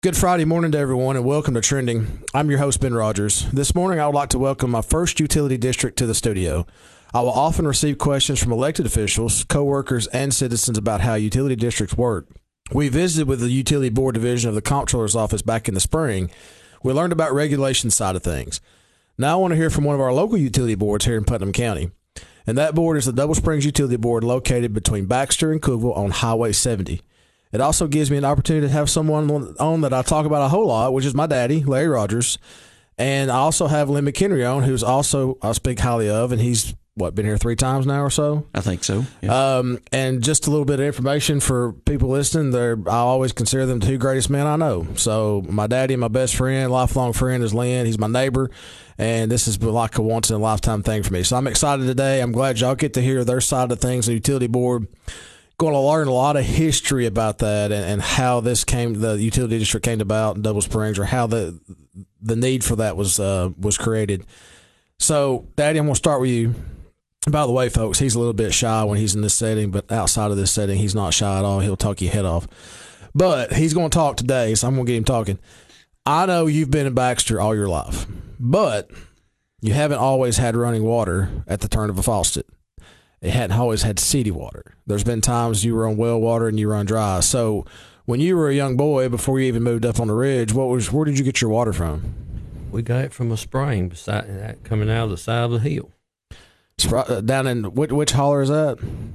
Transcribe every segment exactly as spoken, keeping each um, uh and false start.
Good Friday morning to everyone, and welcome to Trending. I'm your host, Ben Rogers. This morning, I would like to welcome my first utility district to the studio. I will often receive questions from elected officials, coworkers, and citizens about how utility districts work. We visited with the Utility Board Division of the Comptroller's Office back in the spring. We learned about regulation side of things. Now I want to hear from one of our local utility boards here in Putnam County, and that board is the Double Springs Utility Board located between Baxter and Cookeville on Highway seventy. It also gives me an opportunity to have someone on that I talk about a whole lot, which is my daddy, Larry Rogers. And I also have Lynn McHenry on, who's also I speak highly of, and he's, what, been here three times now or so? I think so. Yes. Um, and just a little bit of information for people listening. They're, I always consider them the two greatest men I know. So my daddy and my best friend, lifelong friend, is Lynn. He's my neighbor. And this has been like a once-in-a-lifetime thing for me. So I'm excited today. I'm glad y'all get to hear their side of things, the utility board. Going to learn a lot of history about that and, and how this came, the utility district came about in Double Springs, or how the the need for that was uh, was created. So, Daddy, I'm going to start with you. By the way, folks, he's a little bit shy when he's in this setting, but outside of this setting, he's not shy at all. He'll talk your head off. But he's going to talk today, so I'm going to get him talking. I know you've been in Baxter all your life, but you haven't always had running water at the turn of a faucet. It hadn't always had city water. There's been times you were on well water and you run dry. So when you were a young boy, before you even moved up on the ridge, what was where did you get your water from? We got it from a spring beside that coming out of the side of the hill. Spr- down in which, which holler is that?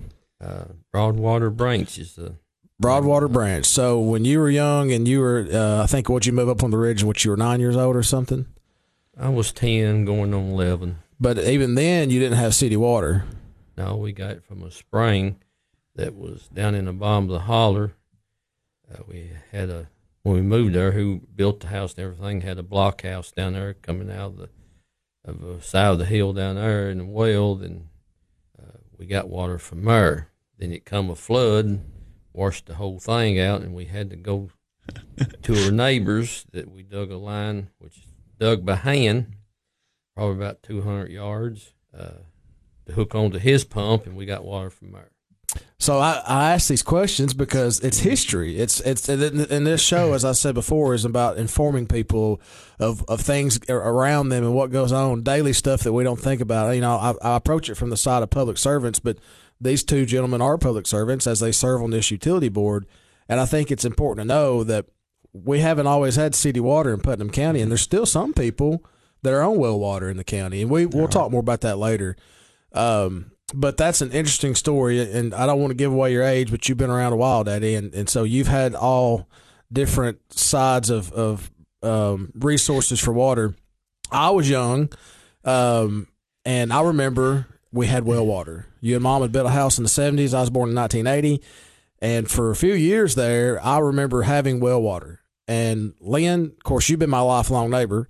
Uh, Broadwater Branch is the Broadwater Branch. So when you were young and you were, uh, I think, what you moved up on the ridge, when you were nine years old or something. I was ten, going on eleven. But even then, you didn't have city water. No, we got it from a spring that was down in the bottom of the holler. Uh, we had a, when we moved there, who built the house and everything, had a block house down there coming out of the, of the side of the hill down there in the well. Then uh, we got water from there. Then it come a flood, washed the whole thing out, and we had to go to our neighbors that we dug a line, which dug by hand, probably about two hundred yards. Uh, to hook onto his pump, and we got water from there. So I, I ask these questions because it's history. It's it's and this show, as I said before, is about informing people of, of things around them and what goes on, daily stuff that we don't think about. You know, I, I approach it from the side of public servants, but these two gentlemen are public servants as they serve on this utility board, and I think it's important to know that we haven't always had city water in Putnam County, and there's still some people that are on well water in the county, and we we'll talk more about that later. Um, but that's an interesting story, and I don't want to give away your age, but you've been around a while, Daddy, and, and so you've had all different sides of, of um, resources for water. I was young, um, and I remember we had well water. You and Mom had built a house in the seventies. I was born in nineteen eighty, and for a few years there, I remember having well water. And Lynn, of course, you've been my lifelong neighbor.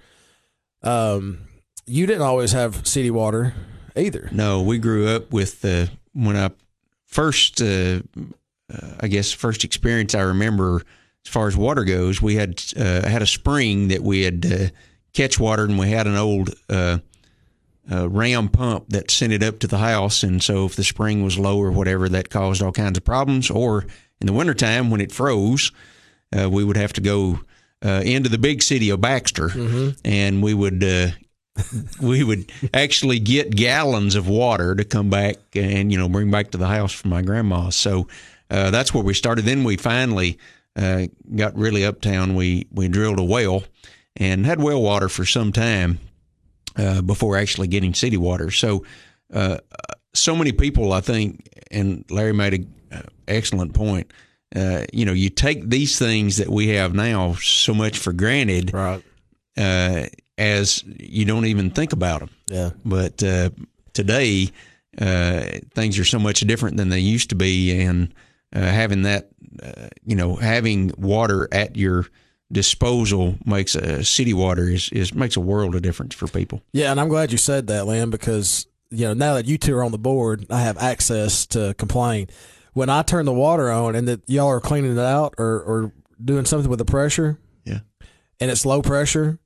Um, you didn't always have city water either. No, we grew up with uh, when I first, uh, uh, I guess, first experience I remember as far as water goes. We had uh, had a spring that we had uh, catch water, and we had an old uh, uh, ram pump that sent it up to the house. And so, if the spring was low or whatever, that caused all kinds of problems. Or in the wintertime when it froze, uh, we would have to go uh, into the big city of Baxter, mm-hmm. and we would. Uh, we would actually get gallons of water to come back and, you know, bring back to the house from my grandma. So uh, that's where we started. Then we finally uh, got really uptown. We, we drilled a well and had well water for some time uh, before actually getting city water. So uh, so many people, I think, and Larry made an excellent point, uh, you know, you take these things that we have now so much for granted. Right. Uh, as you don't even think about them. Yeah. But uh, today, uh, things are so much different than they used to be, and uh, having that, uh, you know, having water at your disposal makes a city water is, is makes a world of difference for people. Yeah, and I'm glad you said that, Lynn, because you know now that you two are on the board, I have access to complain. When I turn the water on and that y'all are cleaning it out or, or doing something with the pressure, yeah, and it's low pressure,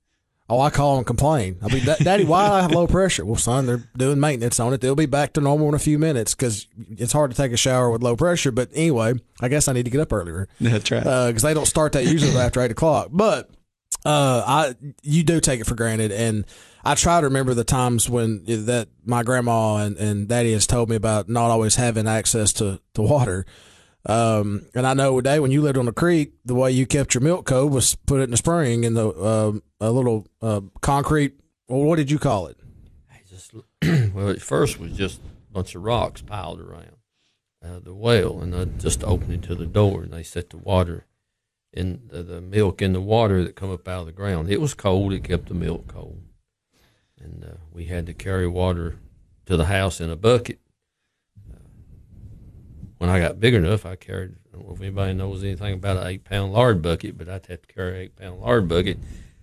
Oh, I call and complain. I'll be, Daddy, why do I have low pressure? Well, son, they're doing maintenance on it. They'll be back to normal in a few minutes because it's hard to take a shower with low pressure. But anyway, I guess I need to get up earlier. That's right. Because uh, they don't start that usually after eight o'clock. But uh, I, you do take it for granted. And I try to remember the times when that my grandma and, and Daddy has told me about not always having access to, to water. Um, and I know, Dave, when you lived on the creek, the way you kept your milk cold was put it in the spring in the uh, a little uh, concrete. Well, what did you call it? I just well, at first was just a bunch of rocks piled around uh, the well, and I just opened it to the door, and they set the water in the, the milk in the water that come up out of the ground. It was cold; it kept the milk cold, and uh, we had to carry water to the house in a bucket. When I got big enough, I carried, I don't know if anybody knows anything about an eight-pound lard bucket, but I'd have to carry an eight-pound lard bucket.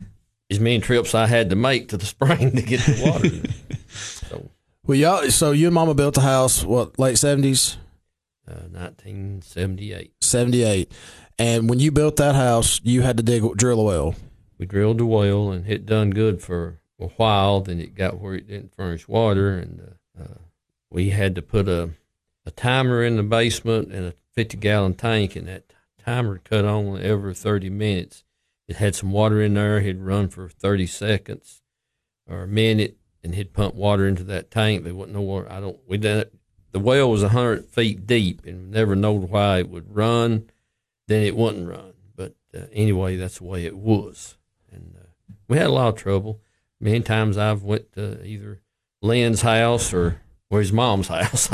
As many trips I had to make to the spring to get the water. so, well, y'all, so you and Mama built a house, what, late seventies? Uh, nineteen seventy-eight. seventy-eight. And when you built that house, you had to dig, drill a well. We drilled the well, and it done good for a while. Then it got where it didn't furnish water, and uh, uh, we had to put a a timer in the basement and a fifty-gallon tank, and that timer cut on every thirty minutes. It had some water in there. He'd run for thirty seconds or a minute, and he'd pump water into that tank. There wasn't no water. I don't. We done it. The well was a hundred feet deep, and never knowed why it would run. Then it wouldn't run. But uh, anyway, that's the way it was, and uh, we had a lot of trouble. Many times I've went to either Lynn's house or or his mom's house.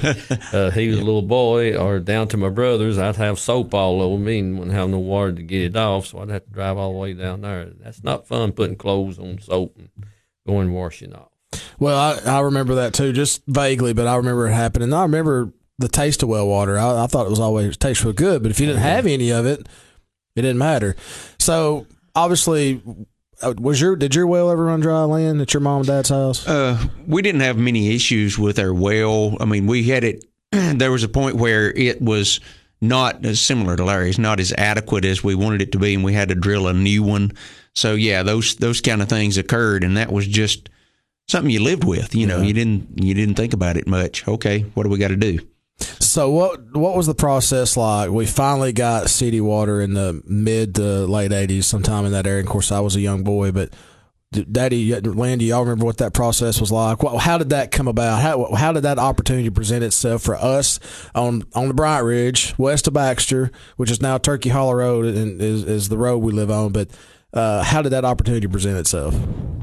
uh, he was a little boy, or down to my brother's. I'd have soap all over me and wouldn't have no water to get it off, so I'd have to drive all the way down there. That's not fun, putting clothes on soap and going washing off. Well, I, I remember that too, just vaguely, but I remember it happening. I remember the taste of well water. I, I thought it was always tasted real good, but if you didn't have any of it, it didn't matter. So obviously, was your did your well ever run dry, Lynn, at your mom and dad's house? Uh, we didn't have many issues with our well. I mean, we had it. There was a point where it was not as similar to Larry's, not as adequate as we wanted it to be, and we had to drill a new one. So yeah, those those kind of things occurred, and that was just something you lived with. You know, yeah. you didn't you didn't think about it much. Okay, what do we got to do? So what what was the process like? We finally got city water in the mid to late eighties, sometime in that area. Of course, I was a young boy, but Daddy, Lynn, do y'all remember what that process was like? How did that come about? How how did that opportunity present itself for us on on the Bryant Ridge, west of Baxter, which is now Turkey Hollow Road, and is is the road we live on? But uh, how did that opportunity present itself?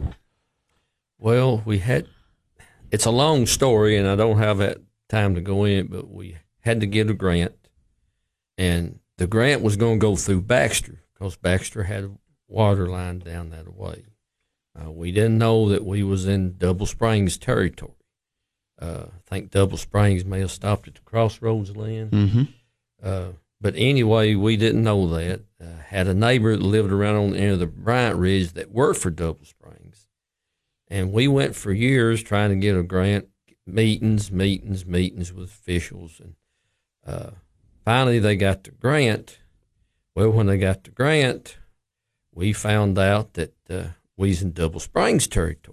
Well, we had. It's a long story, and I don't have that time to go in, but we had to get a grant, and the grant was going to go through Baxter because Baxter had a water line down that way. Uh, we didn't know that we was in Double Springs territory. Uh, I think Double Springs may have stopped at the crossroads, Lynn. Mm-hmm. Uh, but anyway, we didn't know that. Uh, had a neighbor that lived around on the end of the Bryant Ridge that worked for Double Springs, and we went for years trying to get a grant. Meetings, meetings, meetings with officials, and uh, finally they got the grant. Well, when they got the grant, we found out that uh, we was in Double Springs territory,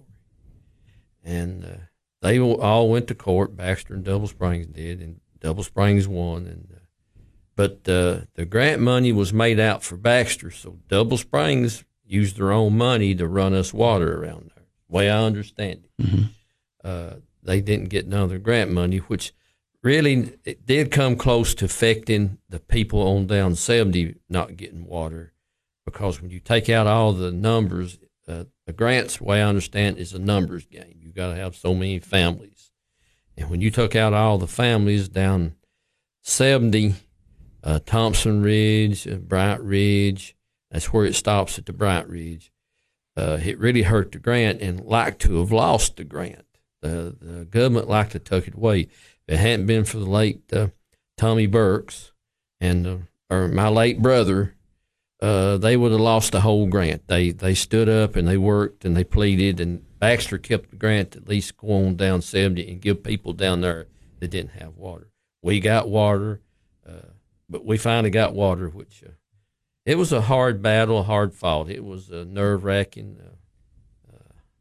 and uh, they all went to court. Baxter and Double Springs did, and Double Springs won. And uh, but uh, the grant money was made out for Baxter, so Double Springs used their own money to run us water around there. The way I understand it. Mm-hmm. Uh, They didn't get none of their grant money, which really it did come close to affecting the people on down seventy not getting water, because when you take out all the numbers, uh, the grants, the way I understand, is a numbers game. You got to have so many families, and when you took out all the families down seventy, uh, Thompson Ridge, uh, Bryant Ridge, that's where it stops at the Bryant Ridge. Uh, it really hurt the grant, and like to have lost the grant. The, the government liked to tuck it away. If it hadn't been for the late uh, Tommy Burks and uh, or my late brother, uh, they would have lost the whole grant. They they stood up and they worked and they pleaded, and Baxter kept the grant to at least go on down seventy and give people down there that didn't have water. We got water, uh, but we finally got water, which uh, it was a hard battle, a hard fought. It was uh, nerve wracking. Uh,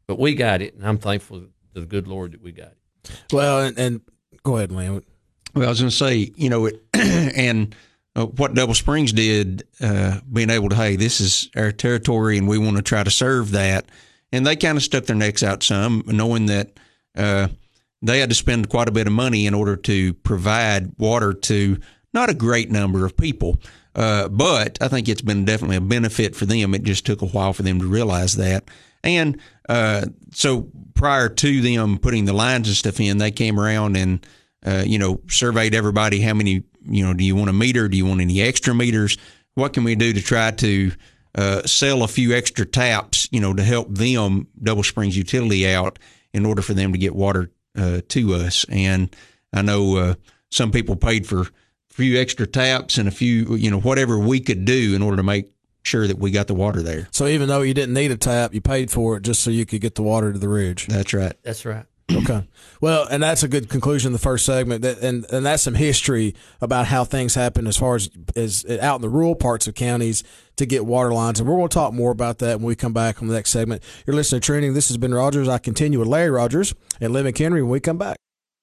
but we got it, and I'm thankful to the good Lord that we got it. Well, and, and go ahead, Lynn. Well, I was going to say, you know, it, and uh, what Double Springs did, uh, being able to, hey, this is our territory, and we want to try to serve that. And they kind of stuck their necks out some, knowing that uh, they had to spend quite a bit of money in order to provide water to not a great number of people. Uh, but I think it's been definitely a benefit for them. It just took a while for them to realize that. And uh, so prior to them putting the lines and stuff in, they came around and, uh, you know, surveyed everybody. How many, you know, do you want a meter? Do you want any extra meters? What can we do to try to uh, sell a few extra taps, you know, to help them, Double Springs Utility, out in order for them to get water uh, to us? And I know uh, some people paid for a few extra taps and a few, you know, whatever we could do in order to make sure that we got the water there. So even though you didn't need a tap, you paid for it just so you could get the water to the ridge. That's right. That's right. Okay. Well, and that's a good conclusion in the first segment. That, and, and that's some history about how things happen as far as, as out in the rural parts of counties to get water lines. And we're going to talk more about that when we come back on the next segment. You're listening to Trending. This has been Rogers. I continue with Larry Rogers and Lynn McHenry when we come back.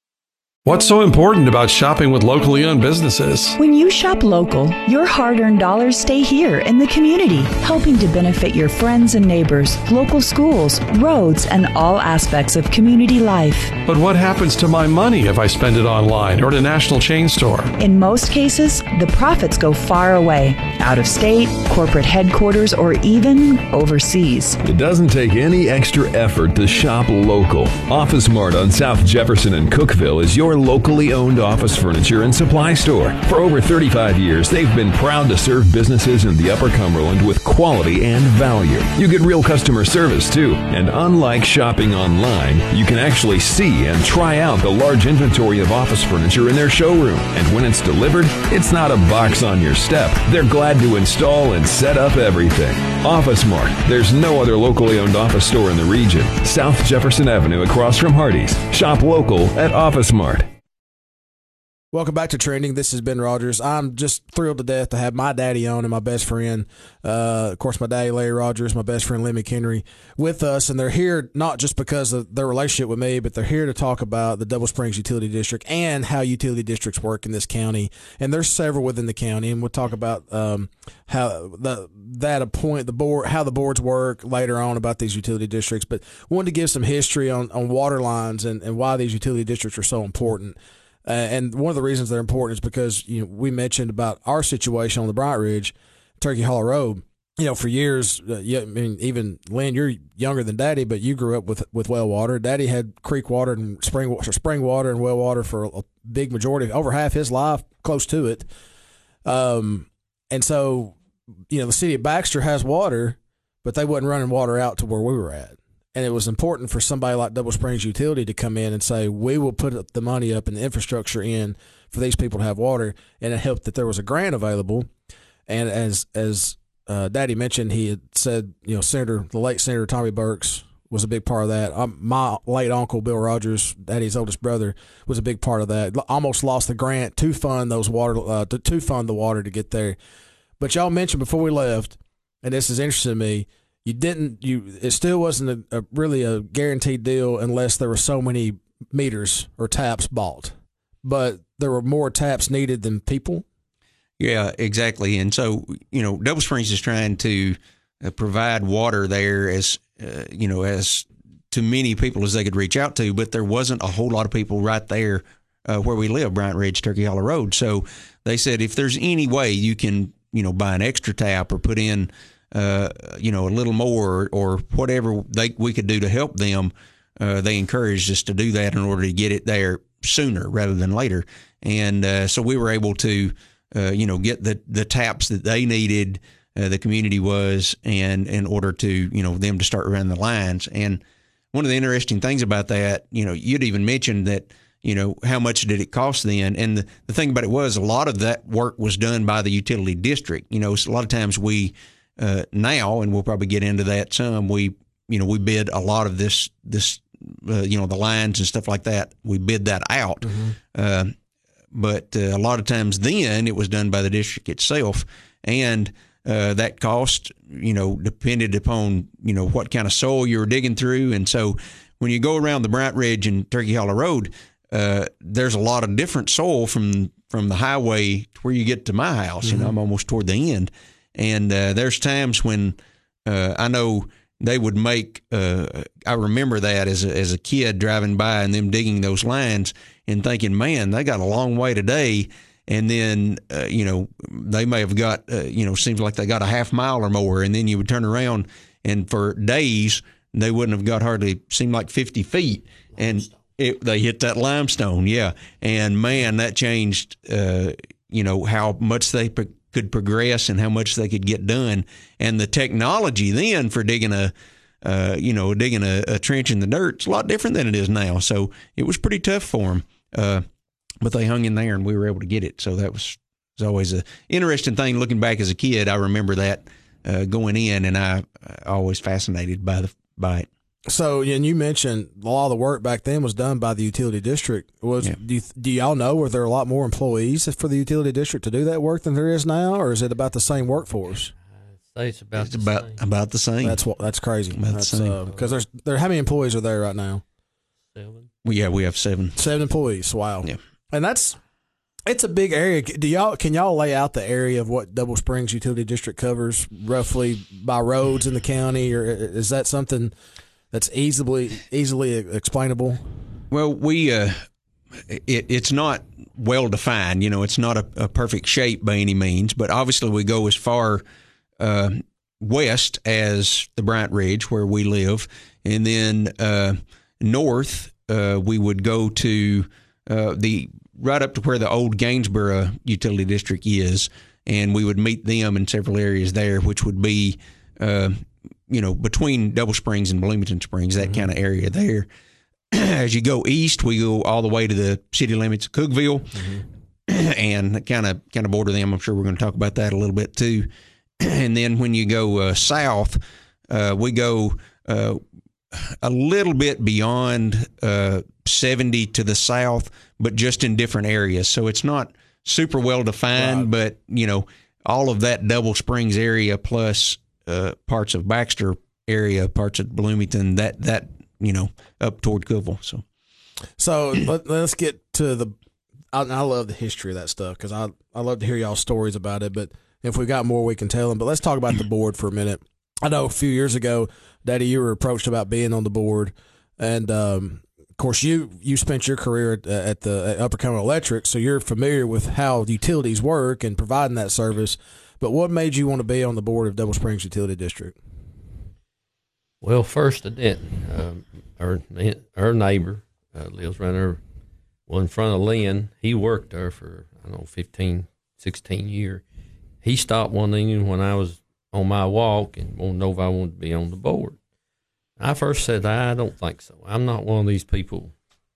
What's so important about shopping with locally owned businesses? When you shop local, your hard-earned dollars stay here in the community, helping to benefit your friends and neighbors, local schools, roads, and all aspects of community life. But what happens to my money if I spend it online or at a national chain store? In most cases, the profits go far away, out of state, corporate headquarters, or even overseas. It doesn't take any extra effort to shop local. Office Mart on South Jefferson and Cookeville is your locally owned office furniture and supply store. For over thirty-five years, they've been proud to serve businesses in the Upper Cumberland with quality and value. You get real customer service too. And unlike shopping online, you can actually see and try out the large inventory of office furniture in their showroom. And when it's delivered, it's not a box on your step. They're glad to install and set up everything. Office Mart. There's no other locally owned office store in the region. South Jefferson Avenue across from Hardee's. Shop local at Office Mart. Welcome back to Trending. This is Ben Rogers. I'm just thrilled to death to have my daddy on and my best friend, uh, of course, my daddy, Larry Rogers, my best friend, Lynn McHenry, with us. And they're here not just because of their relationship with me, but they're here to talk about the Double Springs Utility District and how utility districts work in this county. And there's several within the county, and we'll talk about um, how the that appoint the board, how the boards work later on about these utility districts. But wanted to give some history on, on water lines and, and why these utility districts are so important. Uh, and one of the reasons they're important is because, you know, we mentioned about our situation on the Bryant Ridge, Turkey Hollow Road. You know, for years, uh, yeah, I mean, even Lynn, you're younger than Daddy, but you grew up with with well water. Daddy had creek water and spring spring water and well water for a big majority, over half his life, close to it. Um, and so, you know, the city of Baxter has water, but they wasn't running water out to where we were at. And it was important for somebody like Double Springs Utility to come in and say, we will put the money up and the infrastructure in for these people to have water. And it helped that there was a grant available. And as as uh, Daddy mentioned, he had said, you know, Senator, the late Senator Tommy Burks was a big part of that. Um, my late uncle, Bill Rogers, Daddy's oldest brother, was a big part of that. Almost lost the grant to fund those water, uh, to, to fund the water to get there. But y'all mentioned before we left, and this is interesting to me, You didn't. You. It still wasn't a, a really a guaranteed deal unless there were so many meters or taps bought. But there were more taps needed than people. Yeah, exactly. And so, you know, Double Springs is trying to uh, provide water there as uh, you know, as to many people as they could reach out to. But there wasn't a whole lot of people right there uh, where we live, Bryant Ridge, Turkey Hollow Road. So they said, if there's any way you can, you know, buy an extra tap or put in, Uh, you know, a little more, or, or whatever they we could do to help them, uh, they encouraged us to do that in order to get it there sooner rather than later. And uh, so we were able to, uh, you know, get the, the taps that they needed, uh, the community was, and in order to, you know, them to start running the lines. And one of the interesting things about that, you know, you'd even mentioned that, you know, how much did it cost then? And the, the thing about it was a lot of that work was done by the utility district. You know, so a lot of times we, Uh, now, and we'll probably get into that some, we, you know, we bid a lot of this, this, uh, you know, the lines and stuff like that. We bid that out. Mm-hmm. Uh, but uh, a lot of times then it was done by the district itself. And uh, that cost, you know, depended upon, you know, what kind of soil you were digging through. And so when you go around the Bryant Ridge and Turkey Hollow Road, uh, there's a lot of different soil from, from the highway to where you get to my house. Mm-hmm. You know, I'm almost toward the end. And uh, there's times when uh, I know they would make, uh, I remember that as a, as a kid driving by and them digging those lines and thinking, man, they got a long way today. And then, uh, you know, they may have got, uh, you know, seems like they got a half mile or more. And then you would turn around and for days, they wouldn't have got hardly, seemed like fifty feet. And it, they hit that limestone. Yeah. And man, that changed, uh, you know, how much they pro- could progress and how much they could get done. And the technology then for digging a, uh, you know, digging a, a trench in the dirt, it's a lot different than it is now. So it was pretty tough for them. Uh, But they hung in there, and we were able to get it. So that was, was always an interesting thing. Looking back as a kid, I remember that uh, going in, and I uh, always fascinated by the by it. So, and you mentioned a lot of the work back then was done by the utility district. Was Yeah. do, you, do y'all know, were there a lot more employees for the utility district to do that work than there is now, or is it about the same workforce? I'd say it's about It's the about same. about the same. That's what that's crazy. About the That's same. because there's there. How many employees are there right now? Seven. Well, yeah, we have seven. Seven employees. Wow. Yeah. And that's it's a big area. Do y'all can y'all lay out the area of what Double Springs Utility District covers roughly by roads in the county, or is that something that's easily easily explainable? Well, we uh, it, it's not well defined. You know, it's not a, a perfect shape by any means, but obviously we go as far uh, west as the Bryant Ridge where we live, and then uh, north uh, we would go to uh, the right up to where the old Gainsboro Utility District is, and we would meet them in several areas there, which would be, uh, you know, between Double Springs and Bloomington Springs, that mm-hmm. kind of area there. As you go east, we go all the way to the city limits of Cookeville, mm-hmm. and kind of kind of border them. I'm sure we're going to talk about that a little bit too. And then when you go uh, south, uh, we go uh, a little bit beyond uh, seventy to the south, but just in different areas. So it's not super well defined, right. But, you know, all of that Double Springs area plus uh, parts of Baxter area, parts of Bloomington, that, that you know, up toward Cookeville. So, so let, let's get to the I, I love the history of that stuff because I, I love to hear y'all's stories about it, but if we got more, we can tell them. But let's talk about the board for a minute. I know a few years ago, Daddy, you were approached about being on the board, and um, of course, you you spent your career at, at the at Upper County Electric, so you're familiar with how utilities work and providing that service. But what made you want to be on the board of Double Springs Utility District? Well, first I didn't. Um, our our neighbor uh, lives right there, well in front of Lynn. He worked there for I don't know fifteen, sixteen years. He stopped one evening when I was on my walk and wanted to know if I wanted to be on the board. I first said, I don't think so. I'm not one of these people.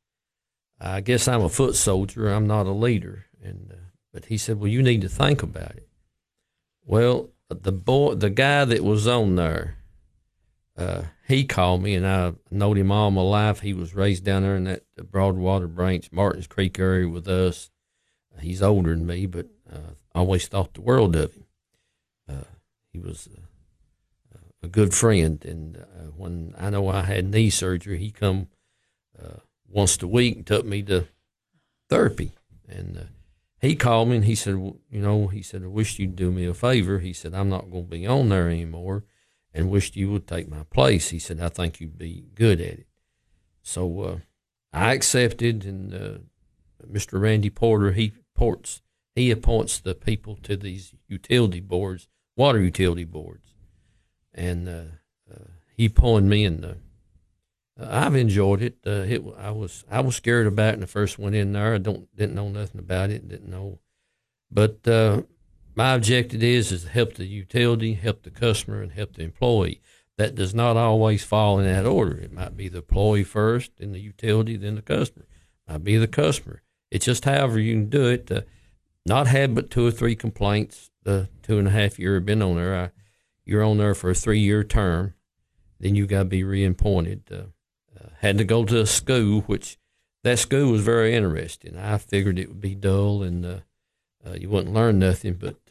I guess I'm a foot soldier. I'm not a leader. And uh, but he said, well, you need to think about it. Well, the boy, the guy that was on there, uh, he called me, and I knowed him all my life. He was raised down there in that Broadwater Branch, Martins Creek area with us. He's older than me, but uh, I always thought the world of him. Uh, he was uh, a good friend, and uh, when I know I had knee surgery, he come uh, once a week and took me to therapy. And uh, he called me, and he said, well, you know, he said, I wish you'd do me a favor. He said, I'm not going to be on there anymore, and wished you would take my place. He said, I think you'd be good at it. So uh, I accepted, and uh, Mister Randy Porter, he ports, he appoints the people to these utility boards, water utility boards, and uh, uh, he appointed me, and uh, I've enjoyed it. Uh, it. I was I was scared about it when I first went in there. I don't didn't know nothing about it, didn't know, but uh, my objective is is to help the utility, help the customer, and help the employee. That does not always fall in that order. It might be the employee first, then the utility, then the customer. It might be the customer. It's just however you can do it. Uh, not had but two or three complaints the two and a half year I've been on there. I, you're on there for a three-year term. Then you got to be reappointed. Uh, uh, had to go to a school, which that school was very interesting. I figured it would be dull and uh, uh, you wouldn't learn nothing, but uh,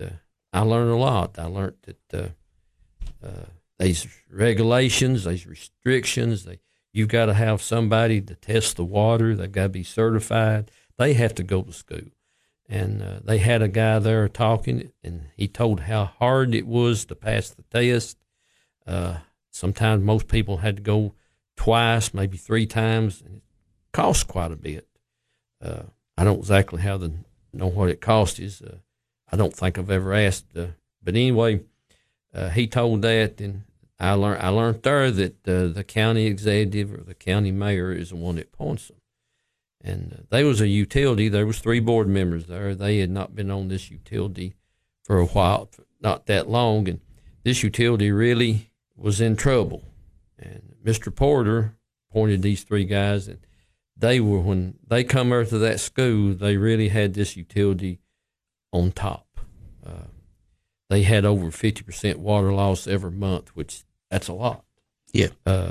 I learned a lot. I learned that uh, uh, these regulations, these restrictions, they, you've got to have somebody to test the water. They've got to be certified. They have to go to school. And uh, they had a guy there talking, and he told how hard it was to pass the test. Uh, sometimes most people had to go twice, maybe three times, and it cost quite a bit. Uh, I don't exactly how the know what it cost is. Uh, I don't think I've ever asked, uh, but anyway, uh, he told that, and I learned. I learned there that uh, the county executive or the county mayor is the one that appoints them. And uh, there was a utility. There was three board members there. They had not been on this utility for a while, not that long, and this utility really was in trouble. And Mister Porter appointed these three guys, and they were, when they come out to that school, they really had this utility on top. Uh, they had over fifty percent water loss every month, which that's a lot. Yeah. Uh,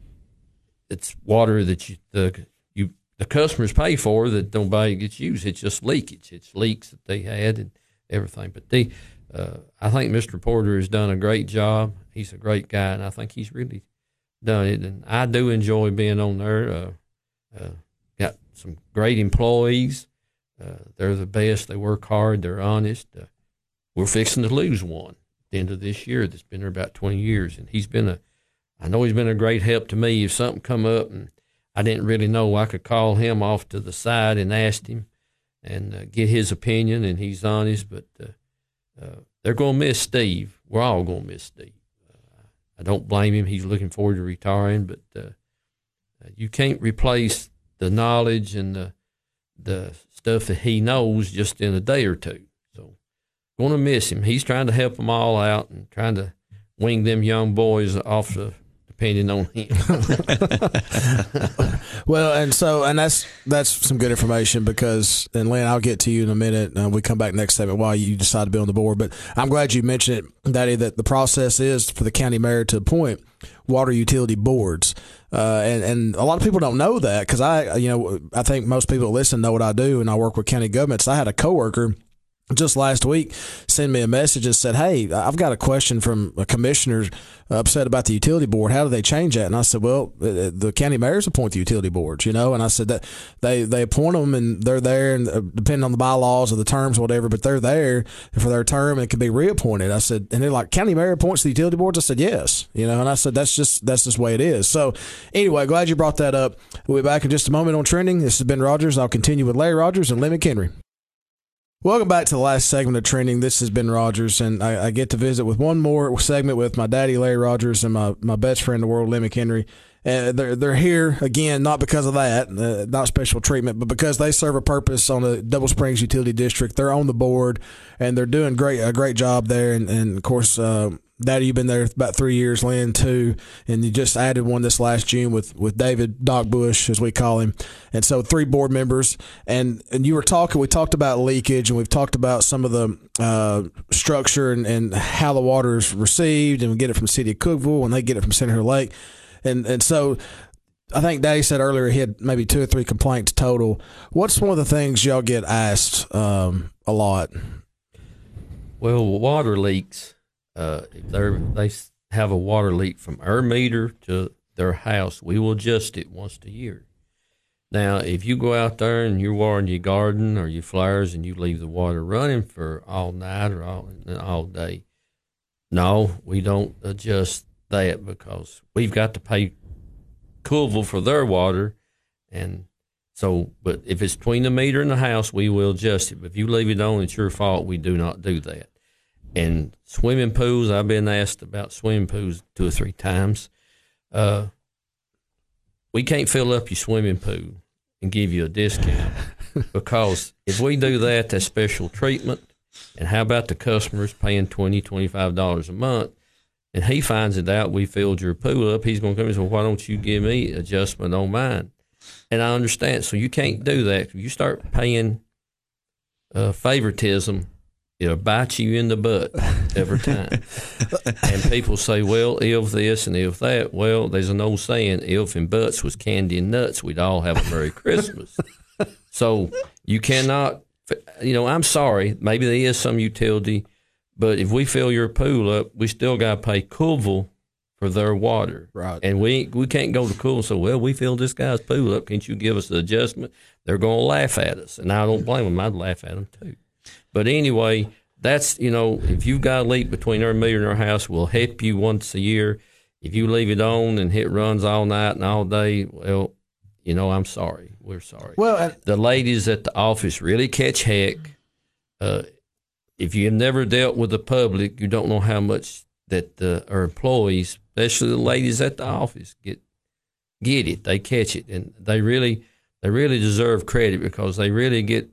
it's water that you, the you the customers pay for that nobody gets used. It's just leakage. It's leaks that they had and everything. But they, uh, I think Mister Porter has done a great job. He's a great guy, and I think he's really done it. And I do enjoy being on there. Uh, uh, got some great employees. Uh, they're the best. They work hard. They're honest. Uh, we're fixing to lose one at the end of this year that's been there about twenty years. And he's been a, I know he's been a great help to me. If something come up and I didn't really know, I could call him off to the side and ask him and uh, get his opinion, and he's honest. But uh, uh, they're going to miss Steve. We're all going to miss Steve. Uh, I don't blame him. He's looking forward to retiring, but uh, you can't replace the knowledge and the the stuff that he knows just in a day or two. So, going to miss him. He's trying to help them all out and trying to wing them young boys off the, depending on him. Well, and so, and that's that's some good information because, and Lynn, I'll get to you in a minute. Uh, we come back next segment while you decide to be on the board. But I'm glad you mentioned it, Daddy, that the process is for the county mayor to appoint water utility boards. Uh, and, and a lot of people don't know that because I, you know, I think most people that listen know what I do, and I work with county governments. I had a coworker just last week send me a message and said, "Hey, I've got a question from a commissioner upset about the utility board. How do they change that?" And I said, "Well, the county mayors appoint the utility boards, you know." And I said that they, they appoint them and they're there, and depending on the bylaws or the terms, or whatever, but they're there for their term and it can be reappointed. I said, and they're like, "County mayor appoints the utility boards?" I said, "Yes," you know. And I said, "That's just that's just the way it is." So anyway, glad you brought that up. We'll be back in just a moment on Trending. This has Ben Rogers. I'll continue with Larry Rogers and Lee McHenry. Welcome back to the last segment of Trending. This has been Rogers, and I, I get to visit with one more segment with my daddy, Larry Rogers, and my, my best friend in the world, Lee McHenry. And they're, they're here, again, not because of that, uh, not special treatment, but because they serve a purpose on the Double Springs Utility District. They're on the board, and they're doing great a great job there. And, and of course, uh, Daddy, you've been there about three years, Lynn, too, and you just added one this last June with, with David Doc Bush, as we call him. And so three board members. And, and you were talking, we talked about leakage, and we've talked about some of the uh, structure and, and how the water is received, and we get it from the city of Cookeville, and they get it from Center Hill Lake. And and so I think Daddy said earlier he had maybe two or three complaints total. What's one of the things y'all get asked um, a lot? Well, water leaks. Uh, if they're, they have a water leak from our meter to their house, we will adjust it once a year. Now, if you go out there and you're watering your garden or your flowers and you leave the water running for all night or all, all day, no, we don't adjust that because we've got to pay Cookeville for their water. And so, but if it's between the meter and the house, we will adjust it. But if you leave it on, it's your fault. We do not do that. And swimming pools, I've been asked about swimming pools two or three times. Uh, we can't fill up your swimming pool and give you a discount because if we do that, that's special treatment. And how about the customers paying twenty dollars, twenty-five dollars a month? And he finds it out, we filled your pool up, he's going to come and say, well, why don't you give me adjustment on mine? And I understand. So you can't do that. If you start paying uh, favoritism, it'll bite you in the butt every time. And people say, well, if this and if that. Well, there's an old saying, if and buts was candy and nuts, we'd all have a Merry Christmas. So you cannot, you know, I'm sorry, maybe there is some utility But if we fill your pool up, we still got to pay Cookeville for their water. Right. And we we can't go to Cookeville and say, well, we filled this guy's pool up. Can't you give us the adjustment? They're going to laugh at us. And I don't blame them. I'd laugh at them too. But anyway, that's, you know, if you've got a leak between our meter and our house, we'll help you once a year. If you leave it on and it runs all night and all day, well, you know, I'm sorry. We're sorry. Well, uh, the ladies at the office really catch heck. Uh, if you've never dealt with the public, you don't know how much that the, our employees, especially the ladies at the office, get get it. They catch it, and they really they really deserve credit because they really get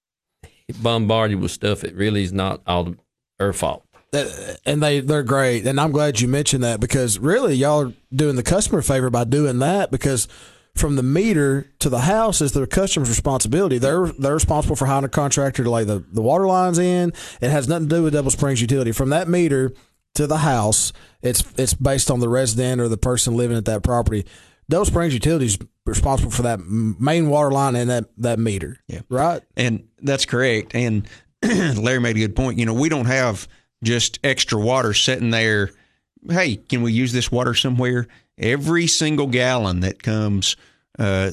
bombarded with stuff that really is not all their fault. And they, they're great. And I'm glad you mentioned that because really y'all are doing the customer a favor by doing that because from the meter to the house is the customer's responsibility. They're they're responsible for hiring a contractor to lay the, the water lines in. It has nothing to do with Double Springs Utility. From that meter to the house, it's it's based on the resident or the person living at that property. Double Springs Utility is responsible for that main water line and that, that meter. Yeah. Right? And that's correct. And Larry made a good point. You know, we don't have just extra water sitting there. Hey, can we use this water somewhere? Every single gallon that comes uh,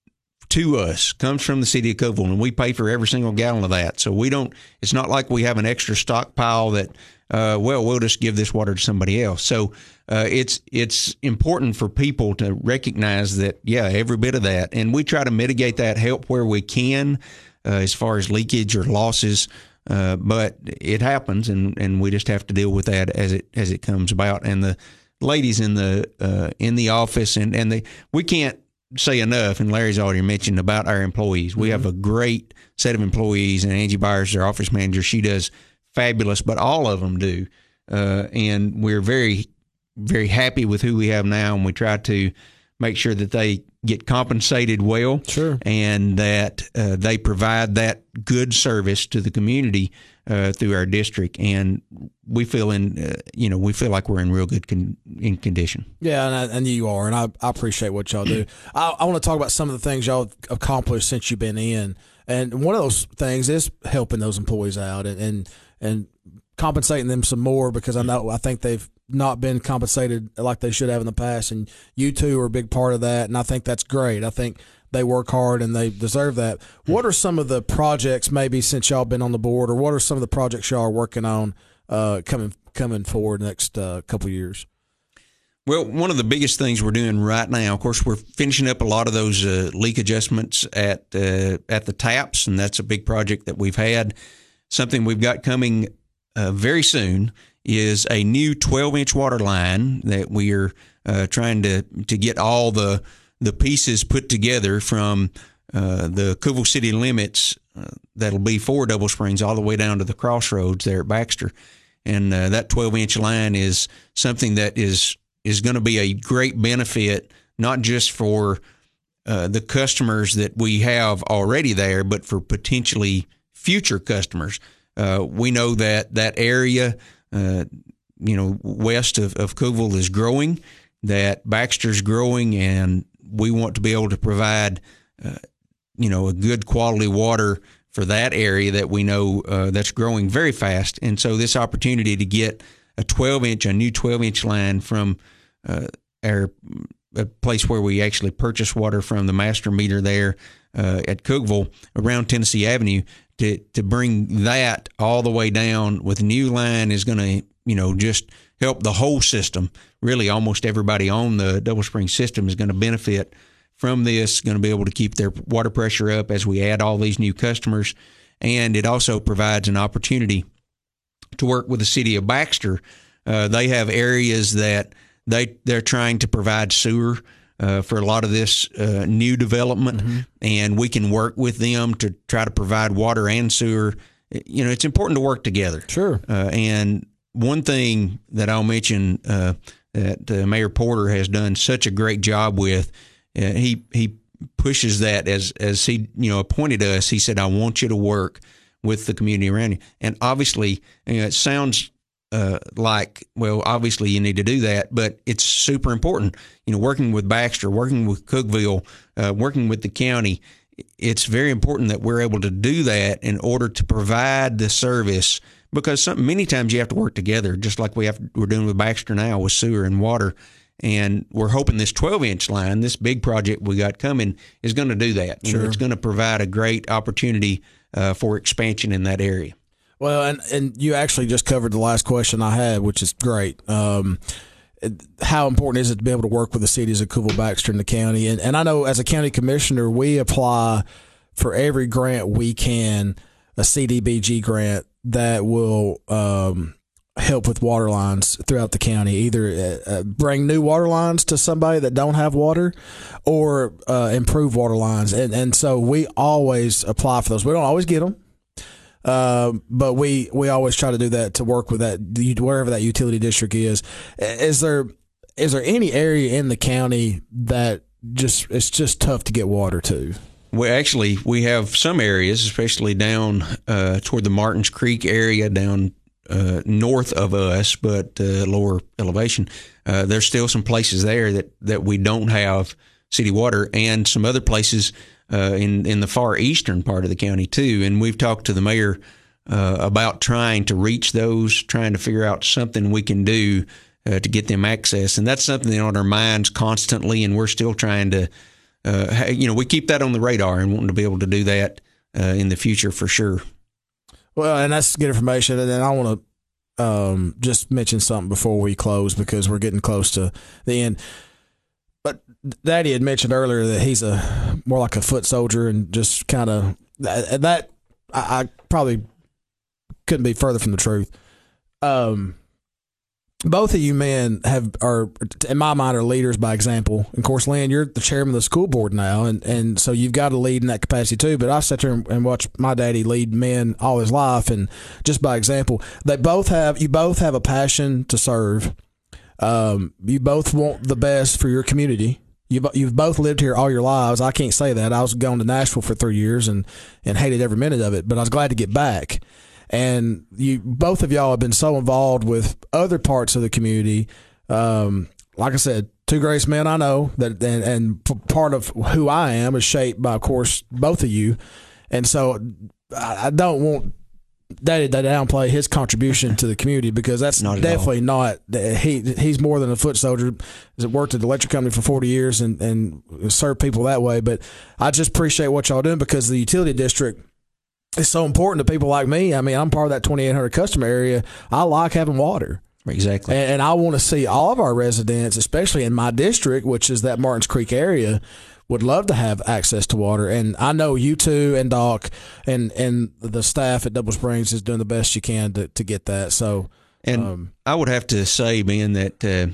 to us comes from the city of Cookeville, and we pay for every single gallon of that. So we don't. It's not like we have an extra stockpile that, uh, well, we'll just give this water to somebody else. So uh, it's it's important for people to recognize that, yeah, every bit of that, and we try to mitigate that, help where we can, uh, as far as leakage or losses. Uh, but it happens, and, and we just have to deal with that as it as it comes about. And the ladies in the uh, in the office, and and the we can't say enough. And Larry's already mentioned about our employees. We mm-hmm. have a great set of employees, and Angie Byers, our office manager, she does fabulous. But all of them do, uh, and we're very very happy with who we have now, and we try to make sure that they get compensated well, sure, and that uh, they provide that good service to the community uh, through our district. And we feel in, uh, you know, we feel like we're in real good con- in condition. Yeah, and, I, and you are, and I, I appreciate what y'all do. I, I want to talk about some of the things y'all have accomplished since you've been in, and one of those things is helping those employees out and and, and compensating them some more because I know I think they've not been compensated like they should have in the past, and you two are a big part of that, and I think that's great. I think they work hard and they deserve that. What are some of the projects maybe since y'all been on the board, or what are some of the projects y'all are working on uh, coming coming forward next uh, couple of years? Well, one of the biggest things we're doing right now, of course, we're finishing up a lot of those uh, leak adjustments at uh, at the taps, and that's a big project that we've had. Something we've got coming uh, very soon is a new twelve-inch water line that we are uh, trying to to get all the the pieces put together from uh, the Cookeville city limits. Uh, that'll be for Double Springs all the way down to the crossroads there at Baxter, and uh, that twelve-inch line is something that is is going to be a great benefit, not just for uh, the customers that we have already there, but for potentially future customers. Uh, we know that that area. Uh, you know, west of, of Cookeville is growing, that Baxter's growing, and we want to be able to provide, uh, you know, a good quality water for that area that we know uh, that's growing very fast. And so this opportunity to get a twelve-inch, a new twelve-inch line from uh, our a place where we actually purchase water from the master meter there uh, at Cookeville around Tennessee Avenue, to to bring that all the way down with a new line is going to, you know, just help the whole system. Really, almost everybody on the Double Springs system is going to benefit from this, going to be able to keep their water pressure up as we add all these new customers. And it also provides an opportunity to work with the city of Baxter. Uh, they have areas that they, they're trying to provide sewer Uh, for a lot of this uh, new development, mm-hmm. and we can work with them to try to provide water and sewer. You know, it's important to work together. Sure. Uh, and one thing that I'll mention uh, that uh, Mayor Porter has done such a great job with, uh, he he pushes that as as he you know appointed us. He said, "I want you to work with the community around you," and obviously, you know, it sounds. Uh, like, well, obviously you need to do that, but it's super important. You know, working with Baxter, working with Cookeville, uh, working with the county, it's very important that we're able to do that in order to provide the service, because some, many times you have to work together, just like we have we're doing with Baxter now with sewer and water. And we're hoping this twelve inch line, this big project we got coming, is going to do that. Sure. And it's going to provide a great opportunity uh, for expansion in that area. Well, and, and you actually just covered the last question I had, which is great. Um, how important is it to be able to work with the cities of Cookeville, Baxter, and the county? And, and I know as a county commissioner, we apply for every grant we can, a C D B G grant that will um, help with water lines throughout the county, either uh, bring new water lines to somebody that don't have water or uh, improve water lines. And, and so we always apply for those. We don't always get them. Uh, but we, we always try to do that to work with that, wherever that utility district is. Is there is there any area in the county that just it's just tough to get water to? Well, actually, we have some areas, especially down uh, toward the Martins Creek area, down uh, north of us, but uh, lower elevation. Uh, there's still some places there that, that we don't have city water, and some other places Uh, in in the far eastern part of the county too. And we've talked to the mayor uh, about trying to reach those, trying to figure out something we can do uh, to get them access. And that's something on our minds constantly, and we're still trying to, uh, you know, we keep that on the radar and wanting to be able to do that uh, in the future for sure. Well, and that's good information. And then I want to um, just mention something before we close, because we're getting close to the end. But Daddy had mentioned earlier that he's a more like a foot soldier, and just kind of that, that I, I probably couldn't be further from the truth. Um, both of you men have are, in my mind, are leaders by example. And of course, Lynn, you're the chairman of the school board now, and, and so you've got to lead in that capacity too. But I sat there and watched my daddy lead men all his life, and just by example, they both have you both have a passion to serve. Um, you both want the best for your community. You've, you've both lived here all your lives. I can't say that. I was going to Nashville for three years and, and hated every minute of it, but I was glad to get back. And you, both of y'all have been so involved with other parts of the community. Um, like I said, two greatest men I know, that, and, and p- part of who I am is shaped by, of course, both of you. And so I, I don't want Daddy to downplay his contribution to the community, because that's not definitely not. He he's more than a foot soldier. He's worked at the electric company for forty years and, and served people that way. But I just appreciate what y'all doing, because the utility district is so important to people like me. I mean, I'm part of that twenty-eight hundred customer area. I like having water. Exactly. And, and I want to see all of our residents, especially in my district, which is that Martins Creek area, would love to have access to water. And I know you two and Doc and, and the staff at Double Springs is doing the best you can to, to get that. So, and um, I would have to say, Ben, that uh,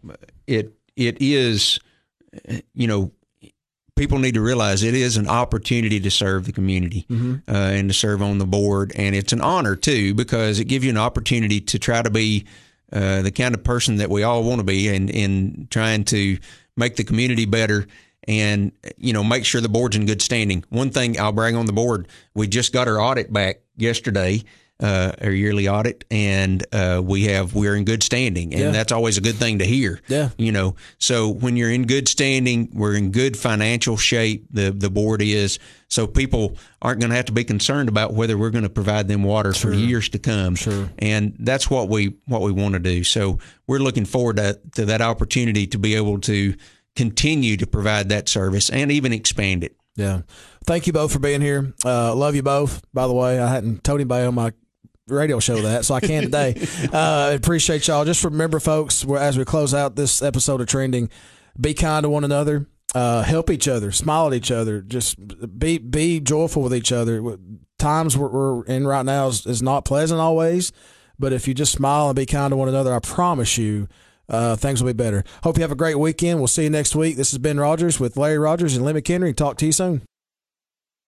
it it is, you know, people need to realize it is an opportunity to serve the community mm-hmm. uh, and to serve on the board. And it's an honor, too, because it gives you an opportunity to try to be uh, the kind of person that we all want to be, and in trying to make the community better. And, you know, make sure the board's in good standing. One thing I'll brag on the board, we just got our audit back yesterday, uh, our yearly audit, and uh, we have, we're in good standing. And yeah. that's always a good thing to hear. Yeah. You know, so when you're in good standing, we're in good financial shape, the, the board is. So people aren't going to have to be concerned about whether we're going to provide them water sure. for years to come. Sure. And that's what we, what we want to do. So we're looking forward to, to that opportunity to be able to continue to provide that service and even expand it. Yeah. Thank you both for being here. Uh, love you both. By the way, I hadn't told anybody on my radio show that, so I can today. uh, appreciate y'all. Just remember, folks, as we close out this episode of Trending, be kind to one another. Uh, help each other. Smile at each other. Just be be joyful with each other. Times we're, we're in right now is, is not pleasant always, but if you just smile and be kind to one another, I promise you, Uh, things will be better. Hope you have a great weekend. We'll see you next week. This is Ben Rogers with Larry Rogers and Lee McHenry. Talk to you soon.